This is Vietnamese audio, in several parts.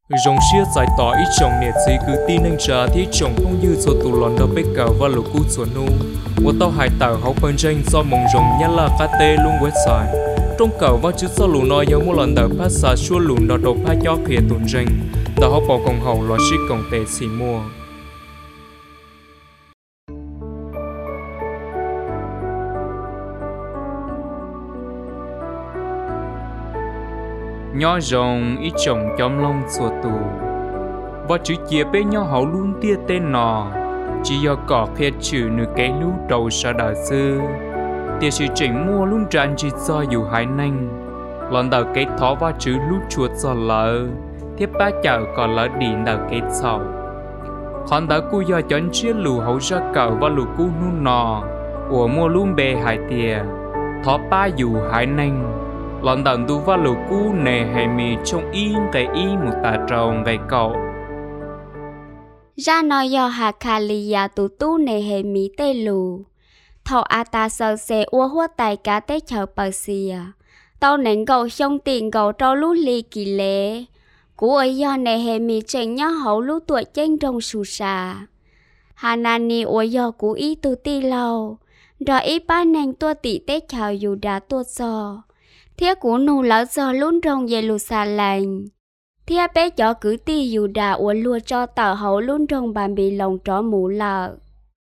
Rong xia giải tỏa ít chồng nè chỉ cứ tin anh trả thì chồng không như cho tụ lòn đâu biết cả và lục cú chuẩn nu. Và tao hải tạo hậu phân tranh do mong rong nhá là cá tê luôn quét xài. Trong cầu và chữ do lù nói giống một lần đầu phát xả xua lù nó đầu phát cho khía tuần tranh. Tao họ bỏ công hậu lo xí công tệ xì mua. Nhỏ rồng ít chồng chóm lông xua tù và chữ chia bé nhỏ hậu luôn tia tên nọ chỉ do cỏ khét chữ nửa cái lũ đầu sa đà sư tia sự chỉnh mua luôn tràn chỉ do dù hải nanh lần đầu cái thó và chữ lũ chuột do lỡ tiếp ba chợ còn lỡ điện đầu cái sau còn đã cú do chọn chia lù hậu ra cờ và lù cú nu nọ của mua luôn bề hải tia thó ba dù hải nanh lần đầu tu va lù cú nề hay mi trong yên cái y một tà tròn cái cậu ra nói do hà khà lì ya tu tu nề hệ mỹ tê lù thọ a ta sờ xe ua hoa tài cá tê chờ bờ xìa tao nén gầu sông tiền gầu trâu lú lì kỳ lệ cú ấy do nề hệ mỹ chênh nhá hậu lú tuổi chênh trong sù xà hà nà ni ua do cú ý tu ti lâu rồi ý ba nén tua tị tê chờ dù đã tua so thiết cú nụ lỡ do luôn trong về lù xà lành thiết bé cho cứ ti dù đã ua lùa cho tờ hậu luôn trong bàn bị lòng trỏ mũ lợ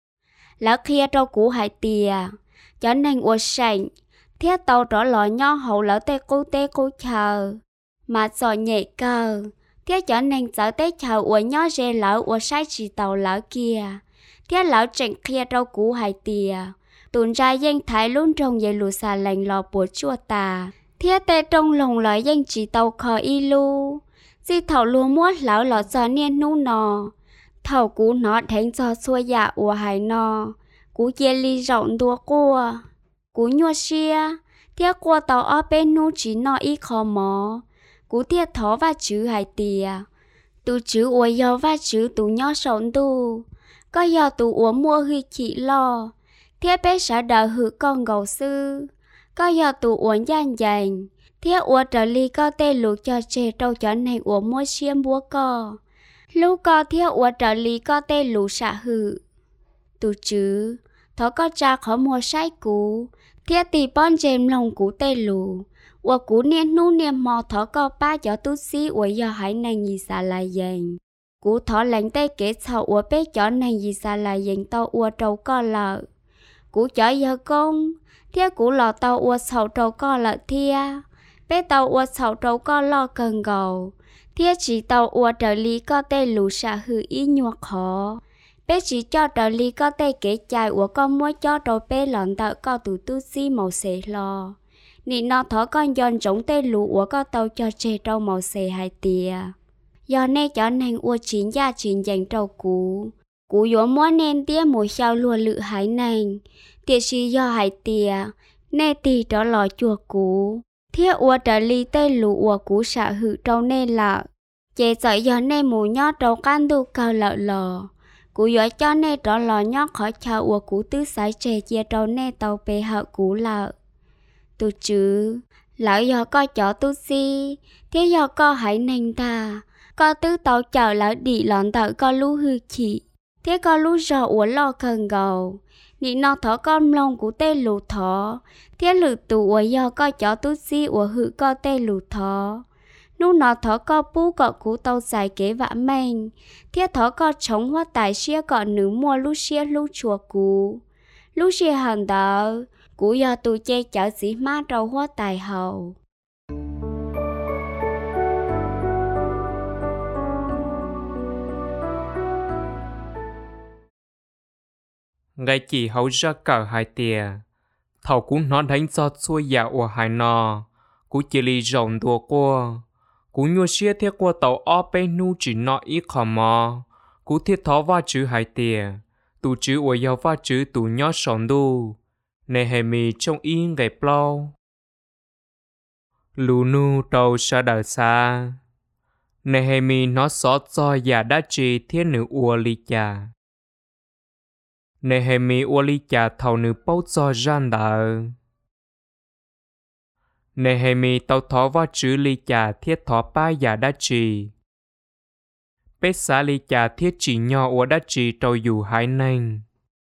lỡ kia trâu cú hải tìa cho nên ua sành thiết tàu trỏ lọ nho hậu lỡ tê cô chờ mà giò nhẹ cờ thiết cho nên sợ tê chờ ua nho rê lỡ ua sai chỉ tàu lỡ kia thiết lỡ trận kia trâu cú hải tìa tuần ra dân thái luôn trong về lù xà lành lò bùa chua tà thiết tê trong lòng lợi dân chỉ tàu khờ y lu di thầu lúa muốt lão lọ giò niên nu nò thầu cú nó đánh giò xua dạ ua hải nò cú chia ly rộng đua cua cú nhua xia thiết qua tàu ở bên nu chỉ nọ y khó mò cú thiết thó và chữ hải tìa tu chữ ua do và chữ tu nhỏ sống tu có do tu ua mua huy chị lo thiết bé sẽ đợi hử con gầu sư có do tu ua gian dành thiết ua trở ly có tê lũ cho chê trâu cho này ua mua xiêm búa co lũ co thiết ua trở ly có tê lũ xạ hử tu chứ thó có cha khó mua sai cú thiết tì bon chêm lòng cú tê lũ ua cú niên nu niên mò thó co ba cho tu si ua do hải này gì xa lại dành cú thó lạnh tê kế sau ua bé cho này gì xa lại dành tao ua trâu co lợ cú cho giờ công thiết cú lò tao ua sầu trâu co lợ thia bé tàu ua sầu trâu co lo cần gầu thiết chỉ tàu ua trở lý có tê lù xả hư ý nhuộc khó bé chỉ cho trở lý có tê kế chài ua con mua cho trâu bé lọn tàu co tủ tu si màu xế lo nị nó thó con giòn giống tê lù ua có tàu cho chê trâu màu xế hai tìa do nê cho nên ua chín gia chín dành trâu cú dỗ mua nên tía mùi xao lùa lự hải nành tiệt sĩ do hải tìa nê tì trở lò chùa cú thiết ua trở ly tê lù ua cú xạ hự trâu nê lợ chế sợi giờ nê mù nhó trâu can tu cao lợ lò cú dõi cho nê trở lò nhó khỏi chào ua cú tứ sái chè chia trâu nê tàu bê hợ cú lợ tu chứ lỡ do co chó tu si thiết do co hải nành ta co tứ tàu chào lỡ đi lọn tàu co lú hư chị thiết co lú rò ua lo cần gầu nị nó thỏ con lông của tê lù thỏ thiết lự tù ua do co chó tu si ua hự co tê lù thỏ nú nó thỏ co pu cọ cú tàu dài kế vã men thiết thỏ co chống hoa tài xia cọ nữ mua lú xia lú chùa cú lú xia hàn đỡ cú do tu chê chở sĩ ma trâu hoa tài hầu ngay chỉ hậu ra cờ hai tìa thầu cú nó đánh giọt xuôi dạ ua hải nò cú chỉ lì rộng đùa qua cú nhua xía thiết qua tàu ở bên nu chỉ nọ ít khó mò cú thiết thó va chữ hai tìa tu chữ ua yêu va chữ tu nhỏ sống đu nè hệ mì trong yên về plau lù nu tàu sa đờ xa nè hệ mì nó xót cho dạ đã chỉ thiết nữ ua lì chà nè hệ mi ua li chà thầu nữ bao cho gian đờ nè hệ mi tàu thó va chữ li chà thiết thó ba giả đã trì bế xá lý chả thiết chỉ nhỏ ua đá chỉ trâu dù hái nành.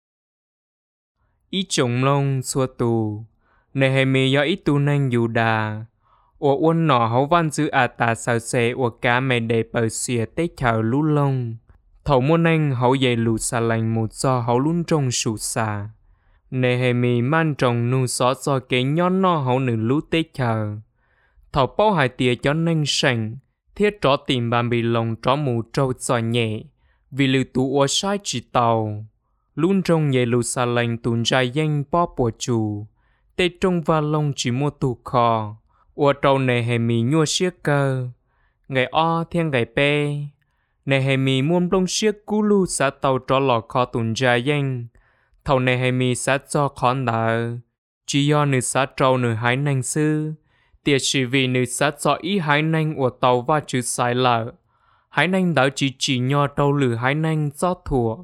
Ý trồng lông xua tù, nè hề mì do ít tu nành dù đà. Ua uôn nọ hấu văn dư tà sao xê ua cá mẹ đề bờ xìa tế chào lú lông. Thầu mô nành hấu dày lù xà lành một do hấu lún trông sù xà. Nè hề mì man trồng nụ xó do kế nhón nọ hấu nửa lú tế chào. Thầu bao hải tìa cho nành sành, thiết tró tìm bàn bì lồng tró mù trâu giò nhẹ. Vì lưu tù ua sai chỉ tàu. Lún trông nhẹ lù xà lành tùn dài danh bó bùa chủ. Tê trông va lông chỉ mua tù khò. Ua trâu nè hề mì nhua xiếc cơ. Ngày o thiên ngày bê. Nè hề mì muôn lông xiếc cú lưu xá tàu tró lò khó tùn dài danh. Thầu nè hề mì xá cho khó nở. Chỉ do nữ xá trâu nữ hái nành sư. Tiệt chỉ vì nữ xá cho ý hái nành ua tàu va chữ sai lợ. Hái nành đỡ chỉ nho trâu lử hái nành cho thủa.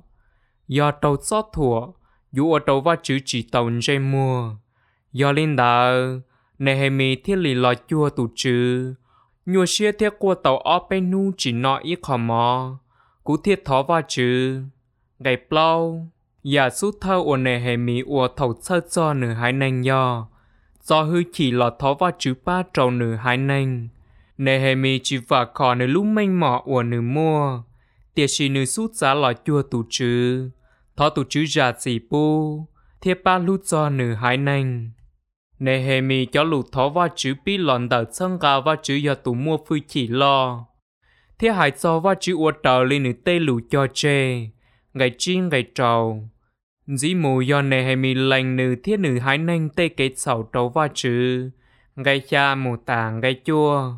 Do trâu cho thủa. Dù ua trâu va chữ chỉ tàu dây mua. Do linh đỡ. Nè hề mì thiết lì lò chua tù chữ. Nhua xia thiết qua tàu ó bê nu chỉ nọ ý khỏ mò. Cú thiết thó va chữ. Ngày plau. Giả sú thơ ua nè hề mì ua thầu sơ cho nửa hái nành do. Do hư chỉ lò thó va chữ ba trâu nửa hái nành. Nè hề mì chỉ vả khỏ nửa lúc mênh mọ ua nửa mua. Tiệt chỉ nửa sút giá lò chua tù chữ. Thó tù chữ giả xỉ bu. Thiết ba lút cho nửa hái nành. Nè hề mì cho lụt thó va chữ bí lòn đợt sân gà va chữ do tù mua phui chỉ lo. Thế hãy cho va chữ ua tờ lên nữ tê lụ cho chê. Ngày chiên ngày trầu. Dĩ mù do nè hề mì lành nữ thiết nữ hái nành tê kết sầu trâu va chữ. Ngày cha mù tà ngày chua.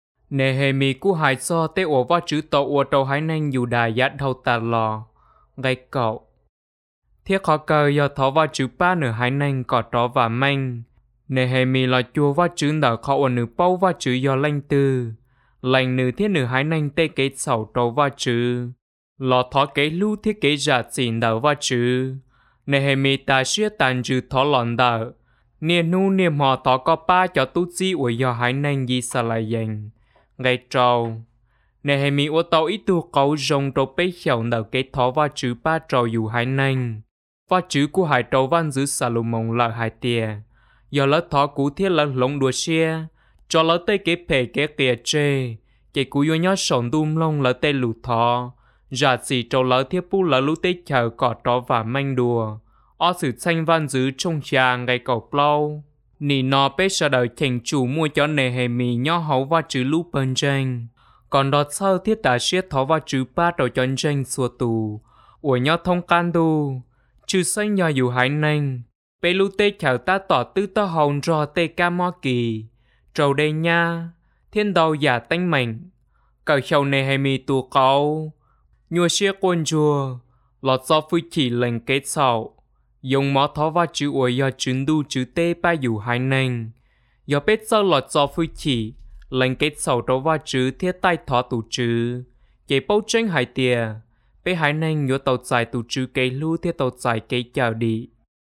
Nè hề mì cú hãy cho tê ua va chữ tàu ua trâu hái nành dù đà giác thâu tà lò. Ngày cậu. Thiết khó cơ do thó va chữ ba nữ hái nành có tró và manh. Nè hề mì là chua va chữ đỡ khó ổn nữ bao va chữ do lanh tư. Lành nữ thiết nữ hái nành tê kế sầu trâu va chữ. Lò thó kế lưu thiết kế giả xỉn đỡ va chữ. Nè hề mì ta xưa tàn chữ thó lòn đỡ. Nè nu niềm họ thó có ba cho tút dĩ ủi do hái nành dì xa lại dành. Ngày trâu. Nè hề mì ủa tàu ít tu cấu rồng trâu bế khẩu đỡ kế thó va chữ ba trâu dù hái nành. Va chữ của hải trâu văn giữ xà lù mông lợ hải tìa. Do lỡ thó cú thiết lỡ lông đùa xe. Cho lỡ tê kế phê kế kìa chê. Kế cú vô nhó sổng đùm lông lỡ tê lù thó. Giả xì trâu lỡ thiết bú lỡ lũ tê chờ cỏ tró và manh đùa. Ó sự xanh văn giữ trong trà ngày cầu plau. Nì nò bế sở đời chành chủ mua cho nề hề mì nhó hấu va chữ lũ bần chanh. Còn đọt sơ thiết tà xiết thó va chữ ba trò chọn chanh xua tù. Ủa nhó thông can đù. Chữ xanh nhò dù hái nành. Bê lưu tê chào ta tỏ tư tơ hồn rò tê ca mò kỳ. Trầu đây nha. Thiên đầu giả tanh mảnh. Cậu khẩu này hay mì tù câu. Nhua xia quân chùa. Lọt do phui chỉ lệnh kết sầu. Dùng mó thó va chữ ủa do chứng đu chữ tê ba dù hái nành. Do bết sơ lọt do phui chỉ. Lệnh kết sầu trâu va chữ thiết tay thó tù chữ. Chế bấu tranh hải tìa. Bê hái nành nhua tàu dài tù chữ cây lưu thiết tàu dài cây chào đi.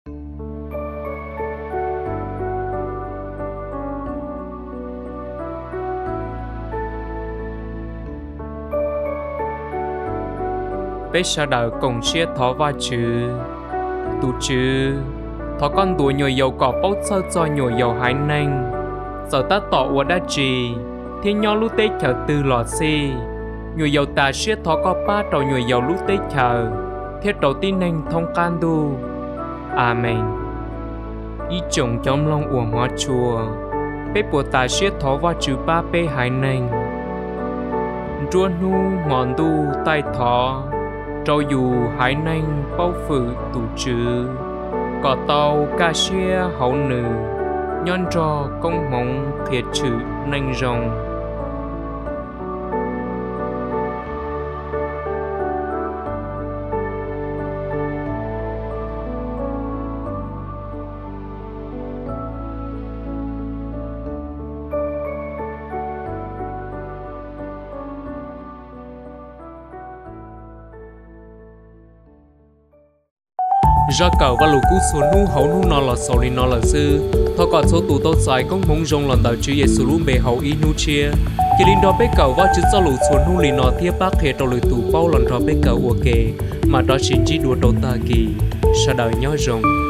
Bế xa đỡ cổng xiết thó va chữ. Tù chữ. Thó con đùa nhồi dầu cỏ bốc sơ cho nhồi dầu hái nành. Giờ ta tỏ ua đá trì. Thiên nhó lũ tế chờ tư lọ xì. Nhồi dầu ta xiết thó có ba trò nhồi dầu lũ tế chờ. Thiết đầu tin nành thông can đu. Amen. Ý chồng trong lòng ua ngó chùa. Bế bùa ta xiết thó va chữ ba bê hái nành. Rua nu ngọn đu tay thó. Trâu dù hái nành bao phử tù chữ. Có tàu ca xia hậu nữ. Nhon trò công mong thiệt chữ nành rồng. ra cầu và lũ cú xuống nu hậu nu nọ là sầu lên nọ là sư thọ còn số tụ tao xài công mong rong lần đầu chữ Giêsu luôn bề hậu y nu chia khi linh đó bé cầu và chữ sau lũ xuống nu lên nọ thiếp bác hệ tàu lưỡi tụ bao lần đó bé cầu ok mà đó chính chỉ đùa đầu ta kỳ sa đời nhớ rồng